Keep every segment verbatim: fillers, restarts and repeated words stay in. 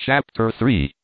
Chapter three.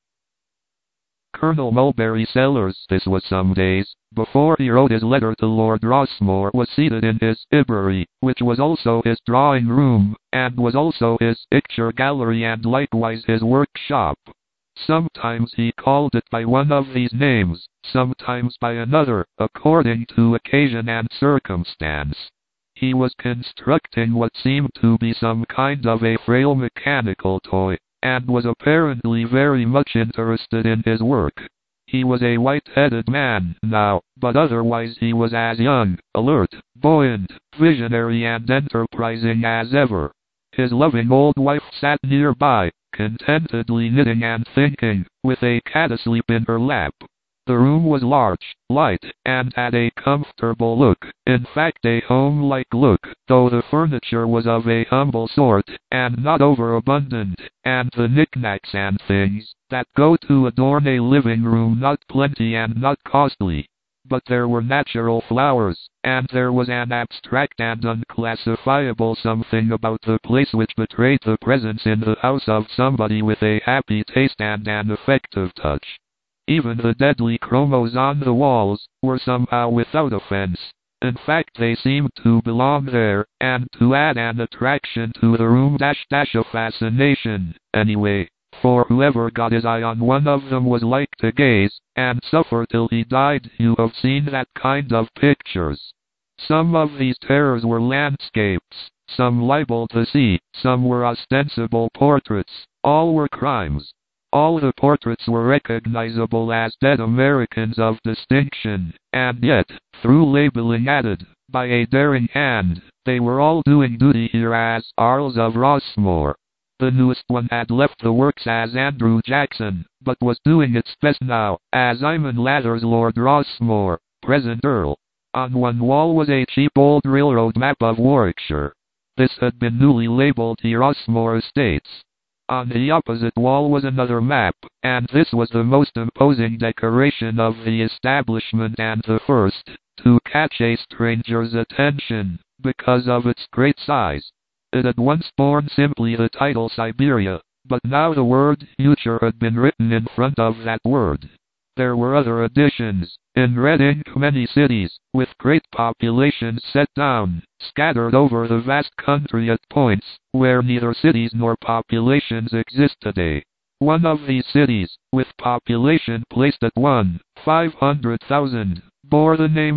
Colonel Mulberry Sellers, this was some days before he wrote his letter to Lord Rossmore, was seated in his library, which was also his drawing room, and was also his picture gallery and likewise his workshop. Sometimes he called it by one of these names, sometimes by another, according to occasion and circumstance. He was constructing what seemed to be some kind of a frail mechanical toy, and was apparently very much interested in his work. He was a white-headed man now, but otherwise he was as young, alert, buoyant, visionary and enterprising as ever. His loving old wife sat nearby, contentedly knitting and thinking, with a cat asleep in her lap. The room was large, light, and had a comfortable look, in fact a home-like look, though the furniture was of a humble sort, and not overabundant, and the knickknacks and things that go to adorn a living room not plenty and not costly. But there were natural flowers, and there was an abstract and unclassifiable something about the place which betrayed the presence in the house of somebody with a happy taste and an effective touch. Even the deadly chromos on the walls were somehow without offense. In fact, they seemed to belong there, and to add an attraction to the room dash dash a fascination, anyway, for whoever got his eye on one of them was like to gaze, and suffer till he died. You have seen that kind of pictures. Some of these terrors were landscapes, some liable to see, some were ostensible portraits, all were crimes. All the portraits were recognizable as dead Americans of distinction, and yet, through labeling added by a daring hand, they were all doing duty here as Earls of Rossmore. The newest one had left the works as Andrew Jackson, but was doing its best now, as Iman Lathers Lord Rossmore, present Earl. On one wall was a cheap old railroad map of Warwickshire. This had been newly labeled the Rossmore Estates. On the opposite wall was another map, and this was the most imposing decoration of the establishment and the first to catch a stranger's attention, because of its great size. It had once borne simply the title Siberia, but now the word future had been written in front of that word. There were other additions, in red ink, many cities, with great populations set down, scattered over the vast country at points where neither cities nor populations exist today. One of these cities, with population placed at one, five hundred thousand, bore the name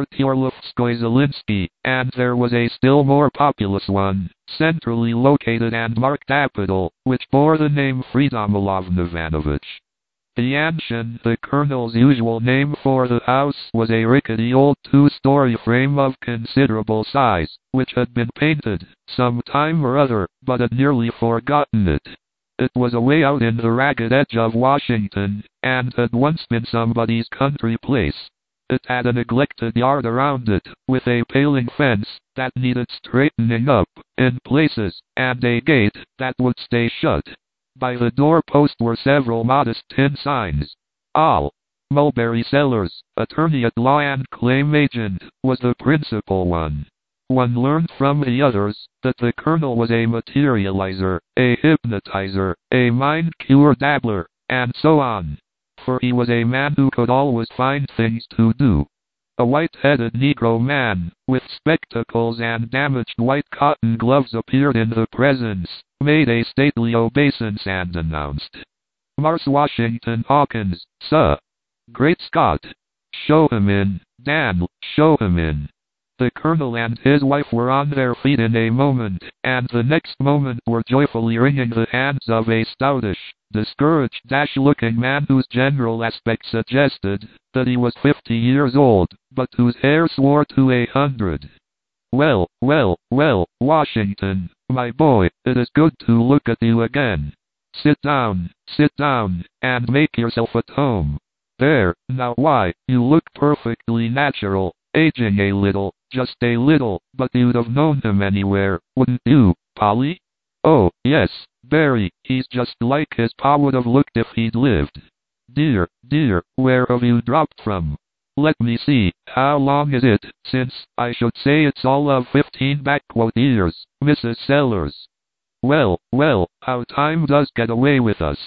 Libertyorlovskoye-Zelinsky, and there was a still more populous one, centrally located and marked capital, which bore the name Freedomilovna Ivanovich. The Anshan, the colonel's usual name for the house, was a rickety old two-story frame of considerable size, which had been painted some time or other, but had nearly forgotten it. It was away out in the ragged edge of Washington, and had once been somebody's country place. It had a neglected yard around it, with a paling fence that needed straightening up in places, and a gate that would stay shut. By the doorpost were several modest tin signs. All. Mulberry Sellers, attorney at law and claim agent, was the principal one. One learned from the others that the colonel was a materializer, a hypnotizer, a mind-cure dabbler, and so on. For he was a man who could always find things to do. A white-headed Negro man, with spectacles and damaged white cotton gloves appeared in the presence, made a stately obeisance and announced, "Mars Washington Hawkins, sir." "Great Scott! Show him in, Dan, show him in." The colonel and his wife were on their feet in a moment, and the next moment were joyfully wringing the hands of a stoutish, discouraged, dash-looking man whose general aspect suggested that he was fifty years old, but whose hair swore to a hundred. "Well, well, well, Washington, my boy, it is good to look at you again. Sit down, sit down, and make yourself at home. There, now why, you look perfectly natural, aging a little, just a little, but you'd have known him anywhere, wouldn't you, Polly? Oh, yes, Barry, he's just like his pa would have looked if he'd lived. Dear, dear, where have you dropped from? Let me see, how long is it since, I should say it's all of fifteen backquote years, Missus Sellers. Well, well, how time does get away with us.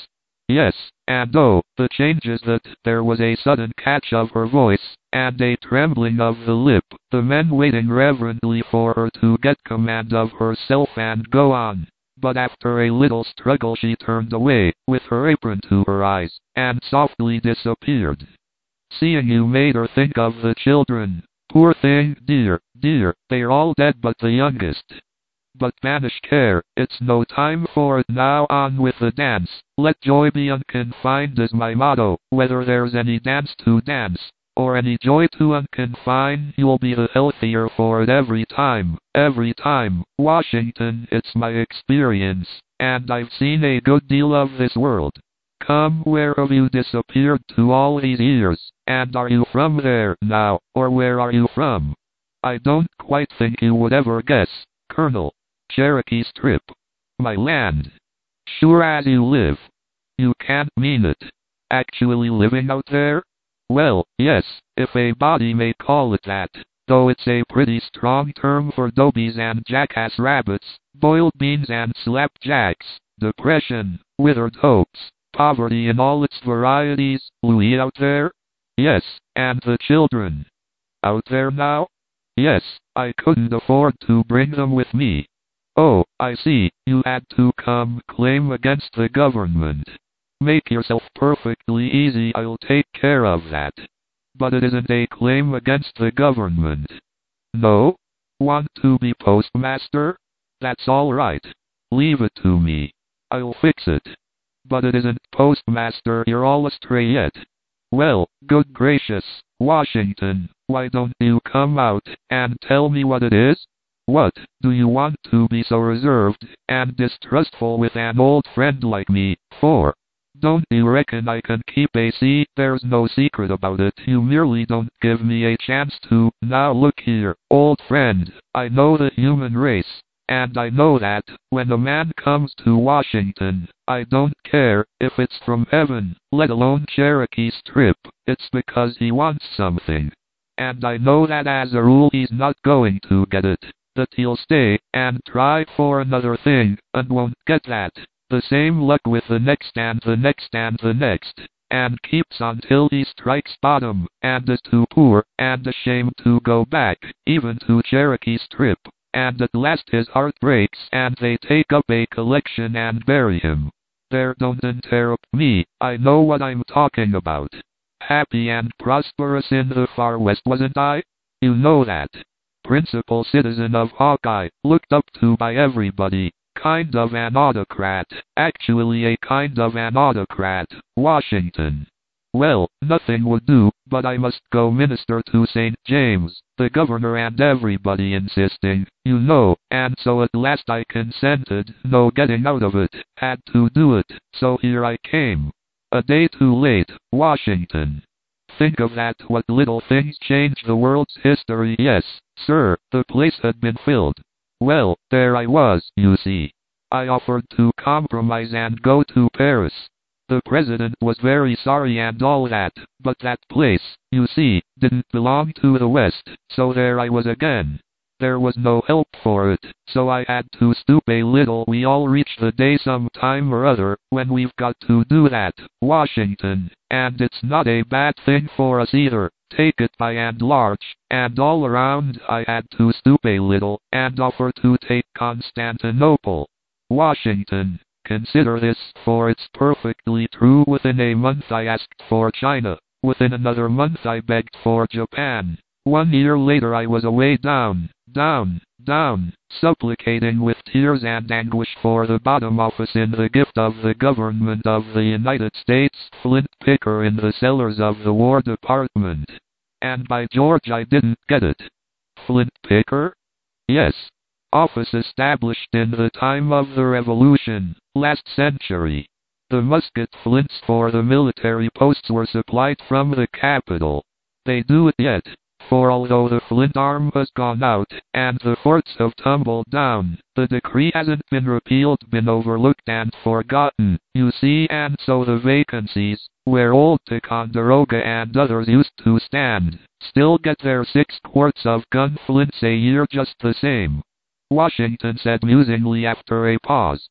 Yes, and oh, the changes that there was a sudden catch of her voice, and a trembling of the lip, the men waiting reverently for her to get command of herself and go on. But after a little struggle she turned away, with her apron to her eyes, and softly disappeared. Seeing you made her think of the children. Poor thing, dear, dear, they're all dead but the youngest. But banish care, it's no time for it now. On with the dance, let joy be unconfined is my motto, whether there's any dance to dance, or any joy to unconfine, you'll be the healthier for it every time, every time. Washington, it's my experience, and I've seen a good deal of this world. Come, where have you disappeared to all these years, and are you from there now, or where are you from? I don't quite think you would ever guess, Colonel. Cherokee Strip. My land. Sure as you live. You can't mean it. Actually living out there? Well, yes, if a body may call it that, though it's a pretty strong term for dobies and jackass rabbits, boiled beans and slapjacks, depression, withered hopes, poverty in all its varieties. Louis out there? Yes, and the children. Out there now? Yes, I couldn't afford to bring them with me. Oh, I see, you had to come claim against the government. Make yourself perfectly easy, I'll take care of that. But it isn't a claim against the government. No? Want to be postmaster? That's all right. Leave it to me. I'll fix it. But it isn't postmaster, you're all astray yet. Well, good gracious, Washington, why don't you come out and tell me what it is? What do you want to be so reserved and distrustful with an old friend like me for? Don't you reckon I can keep a secret? There's no secret about it. You merely don't give me a chance to. Now look here, old friend, I know the human race, and I know that when a man comes to Washington, I don't care if it's from heaven, let alone Cherokee Strip, it's because he wants something. And I know that as a rule he's not going to get it. That he'll stay and try for another thing and won't get that. The same luck with the next and the next and the next, and keeps until he strikes bottom and is too poor and ashamed to go back, even to Cherokee Strip, and at last his heart breaks and they take up a collection and bury him. There, don't interrupt me, I know what I'm talking about. Happy and prosperous in the far west, wasn't I? You know that. Principal citizen of Hawkeye, looked up to by everybody, kind of an autocrat, actually a kind of an autocrat, Washington. Well, nothing would do, but I must go minister to Saint James, the governor and everybody insisting, you know, and so at last I consented, no getting out of it, had to do it, so here I came. A day too late, Washington. Think of that, what little things change the world's history. Yes, sir, the place had been filled. Well, there I was, you see. I offered to compromise and go to Paris. The president was very sorry and all that, but that place, you see, didn't belong to the West, so there I was again. There was no help for it, so I had to stoop a little. We all reach the day some time or other when we've got to do that, Washington, and it's not a bad thing for us either, take it by and large, and all around I had to stoop a little and offer to take Constantinople. Washington, consider this, for it's perfectly true. Within a month I asked for China, within another month I begged for Japan. One year later I was away down, down, down, supplicating with tears and anguish for the bottom office in the gift of the government of the United States, flint picker in the cellars of the War Department. And by George I didn't get it. Flint picker? Yes. Office established in the time of the Revolution, last century. The musket flints for the military posts were supplied from the capital. They do it yet. For although the flint arm has gone out, and the forts have tumbled down, the decree hasn't been repealed, been overlooked and forgotten, you see, and so the vacancies, where old Ticonderoga and others used to stand, still get their six quarts of gun flints a year just the same. Washington said musingly after a pause.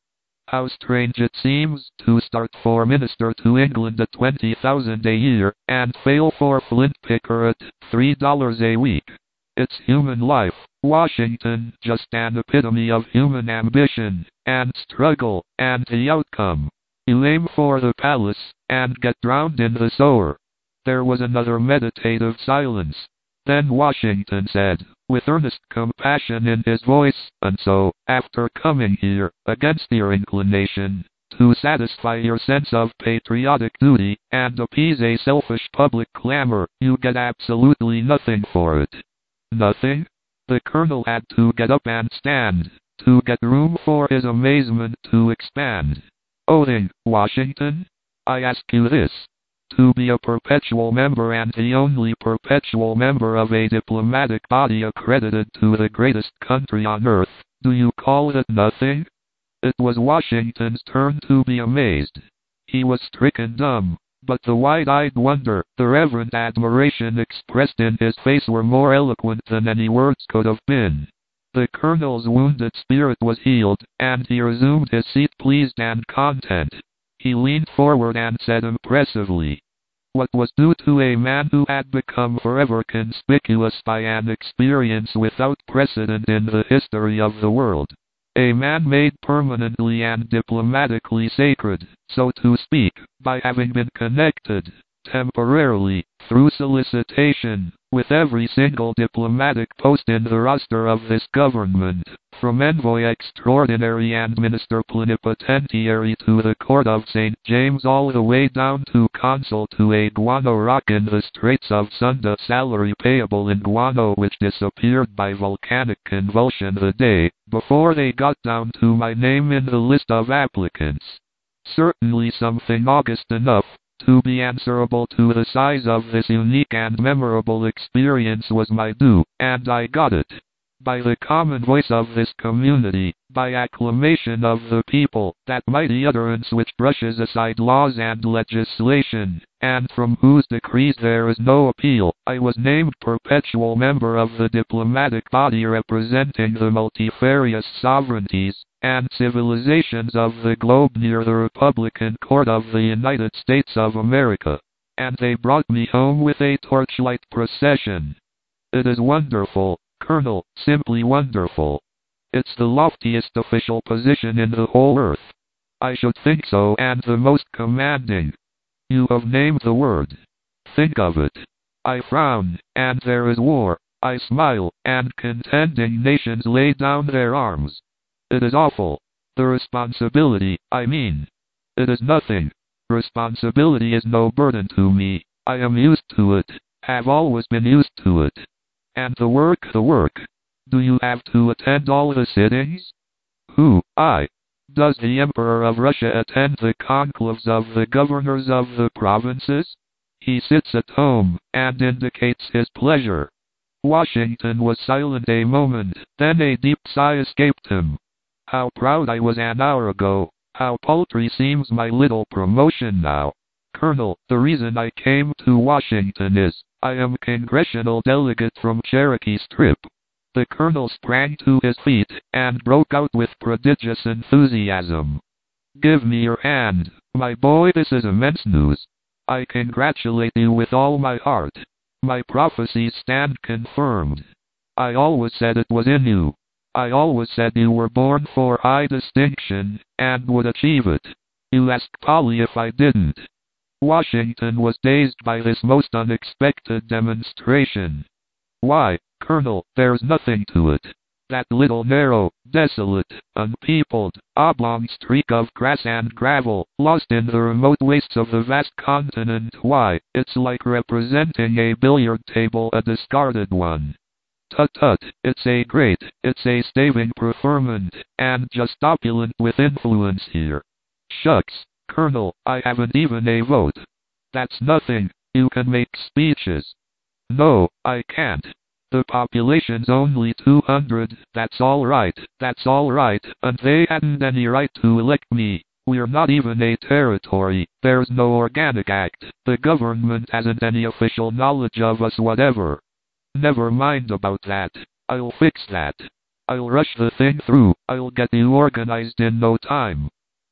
How strange it seems to start for minister to England at twenty thousand a year, and fail for Flint picker at three dollars a week. It's human life. Washington, just an epitome of human ambition, and struggle, and the outcome. You aim for the palace, and get drowned in the sewer. There was another meditative silence. Then Washington said, with earnest compassion in his voice, and so, after coming here, against your inclination, to satisfy your sense of patriotic duty, and appease a selfish public clamor, you get absolutely nothing for it. Nothing? The colonel had to get up and stand, to get room for his amazement to expand. Oh then, Washington? I ask you this. To be a perpetual member and the only perpetual member of a diplomatic body accredited to the greatest country on earth, do you call it nothing? It was Washington's turn to be amazed. He was stricken dumb, but the wide-eyed wonder, the reverent admiration expressed in his face were more eloquent than any words could have been. The colonel's wounded spirit was healed, and he resumed his seat pleased and content. He leaned forward and said impressively, what was due to a man who had become forever conspicuous by an experience without precedent in the history of the world. A man made permanently and diplomatically sacred, so to speak, by having been connected, temporarily, through solicitation, with every single diplomatic post in the roster of this government, from envoy extraordinary and minister plenipotentiary to the court of Saint James all the way down to consul to a guano rock in the Straits of Sunda, salary payable in guano which disappeared by volcanic convulsion the day before they got down to my name in the list of applicants. Certainly something august enough to be answerable to the size of this unique and memorable experience was my due, and I got it. By the common voice of this community, by acclamation of the people, that mighty utterance which brushes aside laws and legislation, and from whose decrees there is no appeal, I was named perpetual member of the diplomatic body representing the multifarious sovereignties and civilizations of the globe near the Republican Court of the United States of America. And they brought me home with a torchlight procession. It is wonderful, Colonel, simply wonderful. It's the loftiest official position in the whole earth. I should think so, and the most commanding. You have named the word. Think of it. I frown, and there is war. I smile, and contending nations lay down their arms. It is awful. The responsibility, I mean. It is nothing. Responsibility is no burden to me. I am used to it, have always been used to it. And the work, the work. Do you have to attend all the sittings? Who? I. Does the Emperor of Russia attend the conclaves of the governors of the provinces? He sits at home, and indicates his pleasure. Washington was silent a moment, then a deep sigh escaped him. How proud I was an hour ago, how paltry seems my little promotion now. Colonel, the reason I came to Washington is, I am congressional delegate from Cherokee Strip. The colonel sprang to his feet, and broke out with prodigious enthusiasm. Give me your hand, my boy, this is immense news. I congratulate you with all my heart. My prophecies stand confirmed. I always said it was in you. I always said you were born for high distinction, and would achieve it. You ask Polly if I didn't. Washington was dazed by this most unexpected demonstration. Why, Colonel, there's nothing to it. That little narrow, desolate, unpeopled, oblong streak of grass and gravel, lost in the remote wastes of the vast continent, why, it's like representing a billiard table, a discarded one. Tut tut, it's a great, it's a staving preferment, and just opulent with influence here. Shucks, Colonel, I haven't even a vote. That's nothing, you can make speeches. No, I can't. The population's only two hundred, that's all right, that's all right, and they hadn't any right to elect me. We're not even a territory, there's no organic act, the government hasn't any official knowledge of us whatever. Never mind about that, I'll fix that. I'll rush the thing through, I'll get you organized in no time.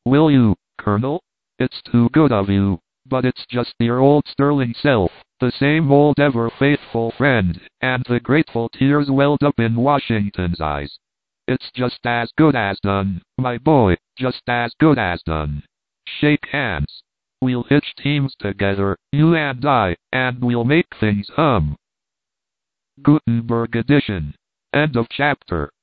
Will you, Colonel? It's too good of you, but it's just your old sterling self, the same old ever faithful friend, and the grateful tears welled up in Washington's eyes. It's just as good as done, my boy, just as good as done. Shake hands. We'll hitch teams together, you and I, and we'll make things hum. Gutenberg edition. End of chapter.